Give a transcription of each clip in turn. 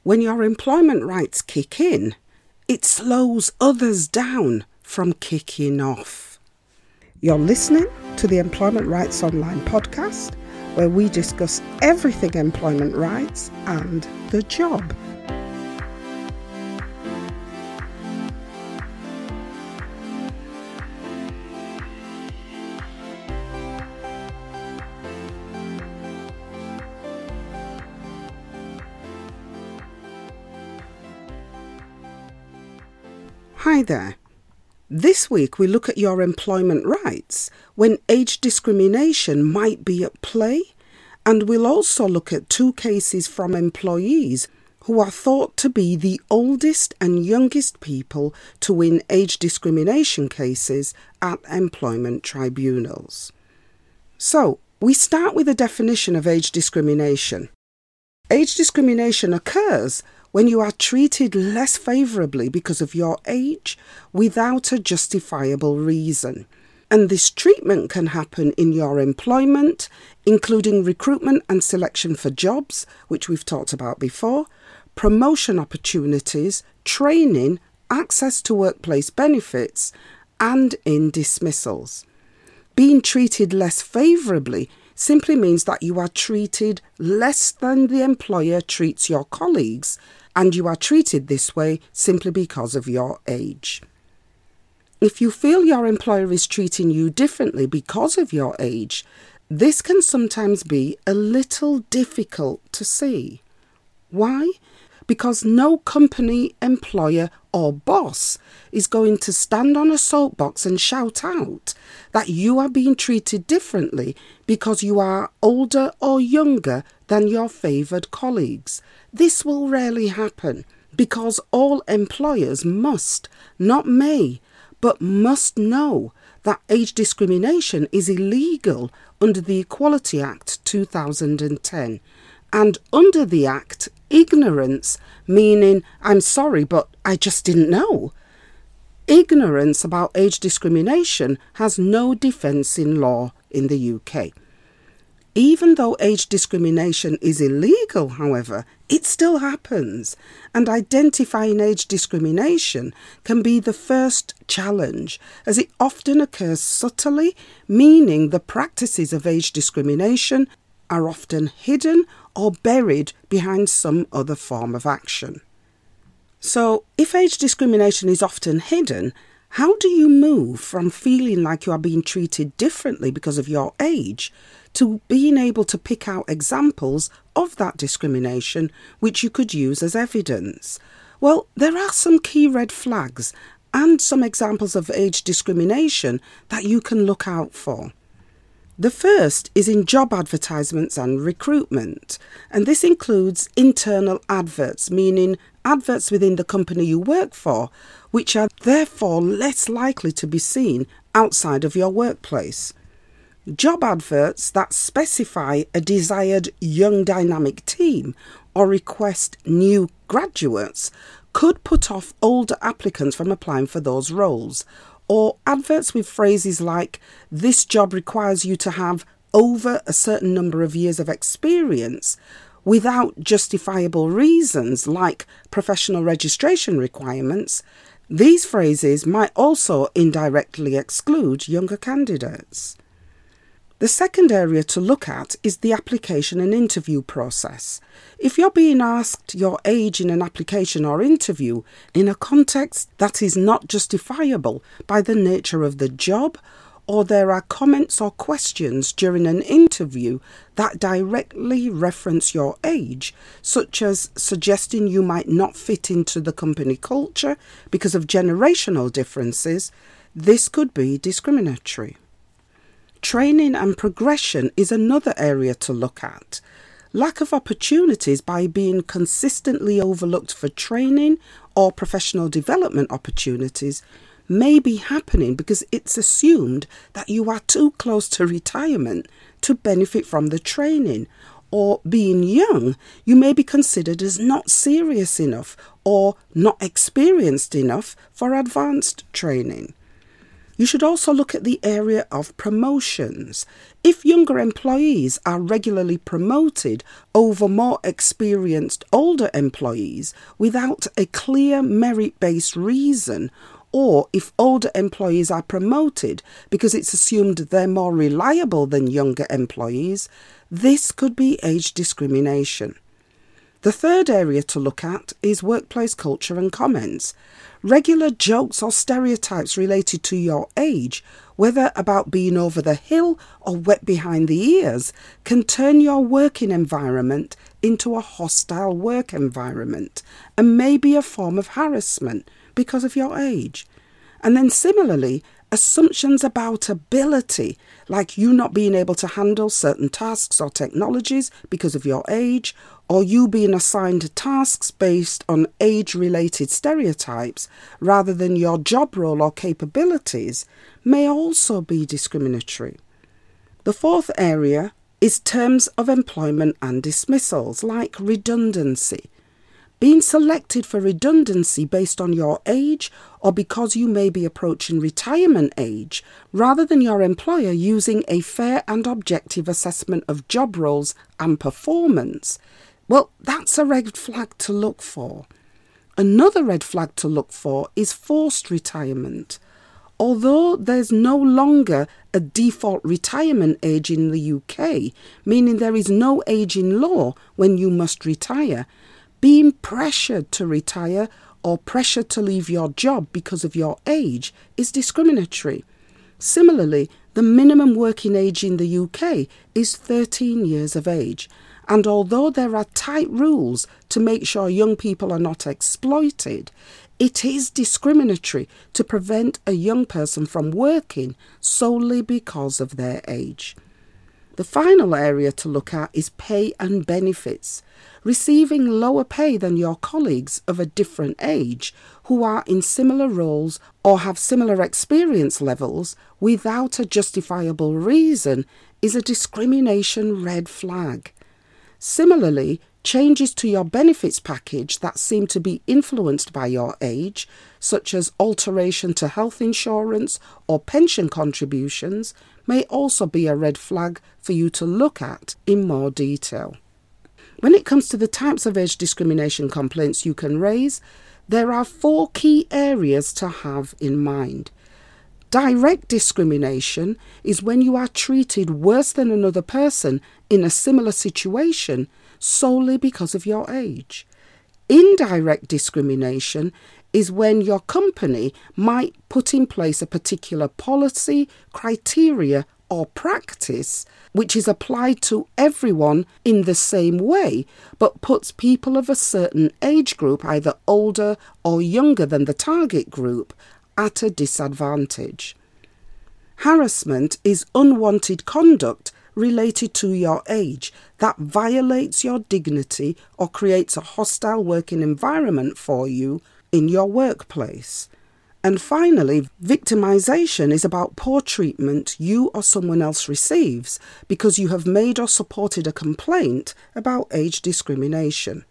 When your employment rights kick in, it slows others down from kicking off. You're listening to the Employment Rights Online podcast, where we discuss everything employment rights and the job. Hi there. This week we look at your employment rights when age discrimination might be at play, and we'll also look at two cases from employees who are thought to be the oldest and youngest people to win age discrimination cases at employment tribunals. So, we start with a definition of age discrimination. Age discrimination occurs when you are treated less favourably because of your age without a justifiable reason. And this treatment can happen in your employment, including recruitment and selection for jobs, which we've talked about before, promotion opportunities, training, access to workplace benefits, and in dismissals. Being treated less favourably simply means that you are treated less than the employer treats your colleagues, and you are treated this way simply because of your age. If you feel your employer is treating you differently because of your age, this can sometimes be a little difficult to see. Why? Because no company, employer or boss is going to stand on a soapbox and shout out that you are being treated differently because you are older or younger than your favoured colleagues. This will rarely happen because all employers must, not may, but must know that age discrimination is illegal under the Equality Act 2010. And under the Act, ignorance, meaning I'm sorry, but I just didn't know. Ignorance about age discrimination has no defence in law in the UK. Even though age discrimination is illegal, however, it still happens, and identifying age discrimination can be the first challenge, as it often occurs subtly, meaning the practices of age discrimination are often hidden or buried behind some other form of action. So, if age discrimination is often hidden, how do you move from feeling like you are being treated differently because of your age to being able to pick out examples of that discrimination which you could use as evidence? Well, there are some key red flags and some examples of age discrimination that you can look out for. The first is in job advertisements and recruitment, and this includes internal adverts, meaning adverts within the company you work for, which are therefore less likely to be seen outside of your workplace. Job adverts that specify a desired young dynamic team or request new graduates could put off older applicants from applying for those roles, or adverts with phrases like, this job requires you to have over a certain number of years of experience, without justifiable reasons like professional registration requirements. These phrases might also indirectly exclude younger candidates. The second area to look at is the application and interview process. If you're being asked your age in an application or interview in a context that is not justifiable by the nature of the job, or there are comments or questions during an interview that directly reference your age, such as suggesting you might not fit into the company culture because of generational differences, this could be discriminatory. Training and progression is another area to look at. Lack of opportunities by being consistently overlooked for training or professional development opportunities may be happening because it's assumed that you are too close to retirement to benefit from the training, or being young, you may be considered as not serious enough or not experienced enough for advanced training. You should also look at the area of promotions. If younger employees are regularly promoted over more experienced older employees without a clear merit-based reason, or if older employees are promoted because it's assumed they're more reliable than younger employees, this could be age discrimination. The third area to look at is workplace culture and comments. Regular jokes or stereotypes related to your age, whether about being over the hill or wet behind the ears, can turn your working environment into a hostile work environment and may be a form of harassment because of your age. And then similarly, assumptions about ability, like you not being able to handle certain tasks or technologies because of your age, or you being assigned tasks based on age-related stereotypes rather than your job role or capabilities, may also be discriminatory. The fourth area is terms of employment and dismissals, like redundancy. Being selected for redundancy based on your age or because you may be approaching retirement age, rather than your employer using a fair and objective assessment of job roles and performance, well, that's a red flag to look for. Another red flag to look for is forced retirement. Although there's no longer a default retirement age in the UK, meaning there is no age in law when you must retire, being pressured to retire or pressured to leave your job because of your age is discriminatory. Similarly, the minimum working age in the UK is 13 years of age. And although there are tight rules to make sure young people are not exploited, it is discriminatory to prevent a young person from working solely because of their age. The final area to look at is pay and benefits. Receiving lower pay than your colleagues of a different age who are in similar roles or have similar experience levels without a justifiable reason is a discrimination red flag. Similarly, changes to your benefits package that seem to be influenced by your age, such as alteration to health insurance or pension contributions, may also be a red flag for you to look at in more detail. When it comes to the types of age discrimination complaints you can raise, there are 4 key areas to have in mind. Direct discrimination is when you are treated worse than another person in a similar situation solely because of your age. Indirect discrimination is when your company might put in place a particular policy, criteria, or practice which is applied to everyone in the same way, but puts people of a certain age group, either older or younger than the target group, at a disadvantage. Harassment is unwanted conduct related to your age that violates your dignity or creates a hostile working environment for you in your workplace. And finally, victimization is about poor treatment you or someone else receives because you have made or supported a complaint about age discrimination.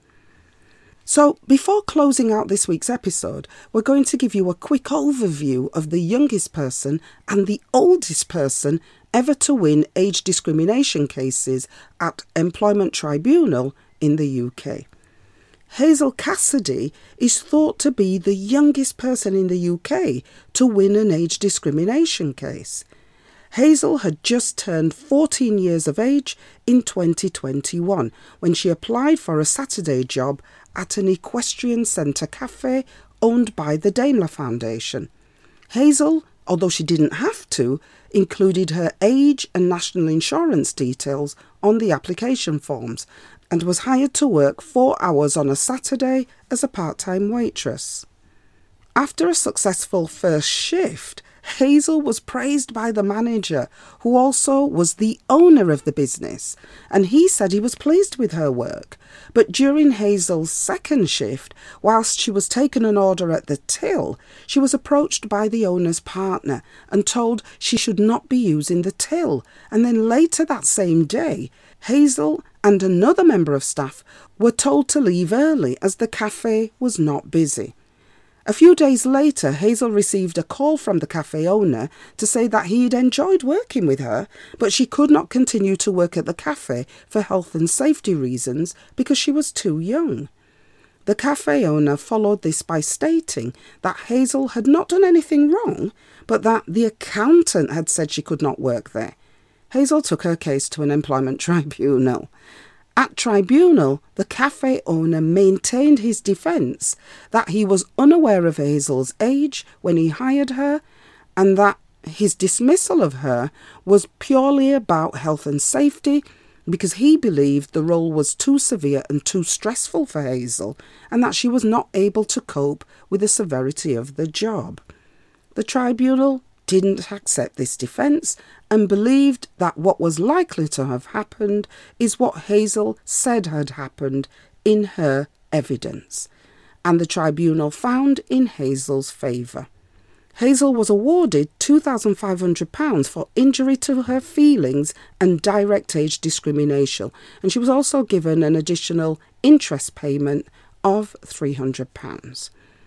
So, before closing out this week's episode, we're going to give you a quick overview of the youngest person and the oldest person ever to win age discrimination cases at Employment Tribunal in the UK. Hazel Cassidy is thought to be the youngest person in the UK to win an age discrimination case. Hazel had just turned 14 years of age in 2021 when she applied for a Saturday job at an equestrian centre cafe owned by the Daimler Foundation. Hazel, although she didn't have to, included her age and national insurance details on the application forms and was hired to work 4 hours on a Saturday as a part-time waitress. After a successful first shift, Hazel was praised by the manager, who also was the owner of the business, and he said he was pleased with her work. But during Hazel's second shift, whilst she was taking an order at the till, she was approached by the owner's partner and told she should not be using the till. And then later that same day, Hazel and another member of staff were told to leave early as the cafe was not busy. A few days later, Hazel received a call from the cafe owner to say that he'd enjoyed working with her, but she could not continue to work at the cafe for health and safety reasons because she was too young. The cafe owner followed this by stating that Hazel had not done anything wrong, but that the accountant had said she could not work there. Hazel took her case to an employment tribunal. At tribunal, the cafe owner maintained his defence that he was unaware of Hazel's age when he hired her and that his dismissal of her was purely about health and safety because he believed the role was too severe and too stressful for Hazel and that she was not able to cope with the severity of the job. The tribunal didn't accept this defence and believed that what was likely to have happened is what Hazel said had happened in her evidence, and the tribunal found in Hazel's favour. Hazel was awarded £2,500 for injury to her feelings and direct age discrimination, and she was also given an additional interest payment of £300.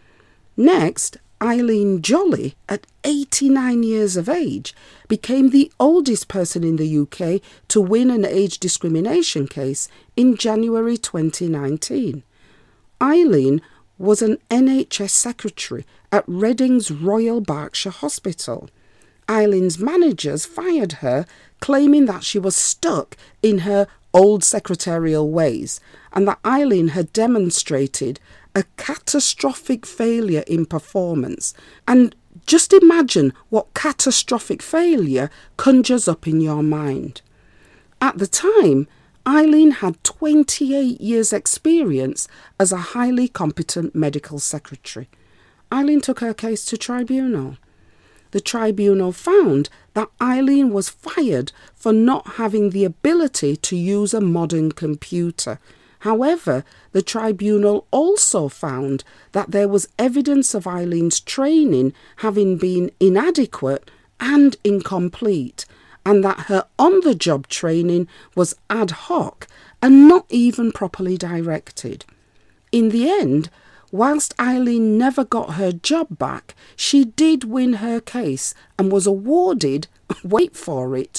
Next, Eileen Jolly, at 89 years of age, became the oldest person in the UK to win an age discrimination case in January 2019. Eileen was an NHS secretary at Reading's Royal Berkshire Hospital. Eileen's managers fired her, claiming that she was stuck in her old secretarial ways and that Eileen had demonstrated a catastrophic failure in performance. And just imagine what catastrophic failure conjures up in your mind. At the time, Eileen had 28 years' experience as a highly competent medical secretary. Eileen took her case to tribunal. The tribunal found that Eileen was fired for not having the ability to use a modern computer. However, the tribunal also found that there was evidence of Eileen's training having been inadequate and incomplete, and that her on-the-job training was ad hoc and not even properly directed. In the end, whilst Eileen never got her job back, she did win her case and was awarded, wait for it,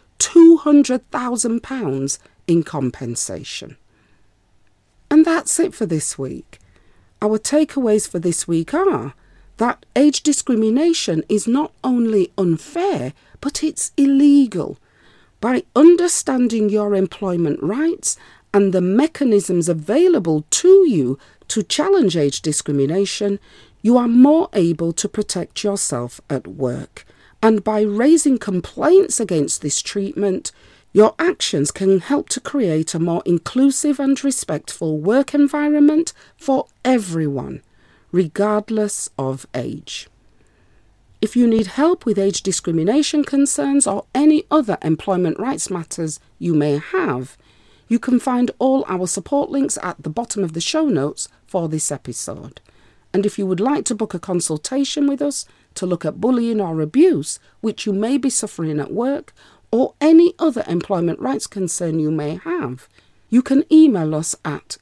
£200,000 in compensation. And that's it for this week. Our takeaways for this week are that age discrimination is not only unfair, but it's illegal. By understanding your employment rights and the mechanisms available to you to challenge age discrimination, you are more able to protect yourself at work. And by raising complaints against this treatment, your actions can help to create a more inclusive and respectful work environment for everyone, regardless of age. If you need help with age discrimination concerns or any other employment rights matters you may have, you can find all our support links at the bottom of the show notes for this episode. And if you would like to book a consultation with us to look at bullying or abuse which you may be suffering at work, or any other employment rights concern you may have, you can email us at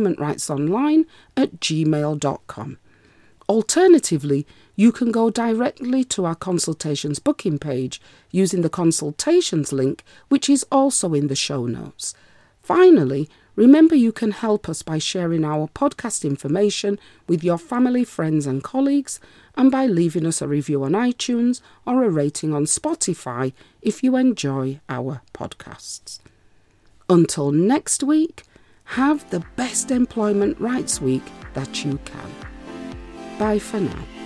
employmentrightsonline@gmail.com. Alternatively, you can go directly to our consultations booking page using the consultations link, which is also in the show notes. Finally, remember you can help us by sharing our podcast information with your family, friends and colleagues, and by leaving us a review on iTunes or a rating on Spotify if you enjoy our podcasts. Until next week, have the best employment rights week that you can. Bye for now.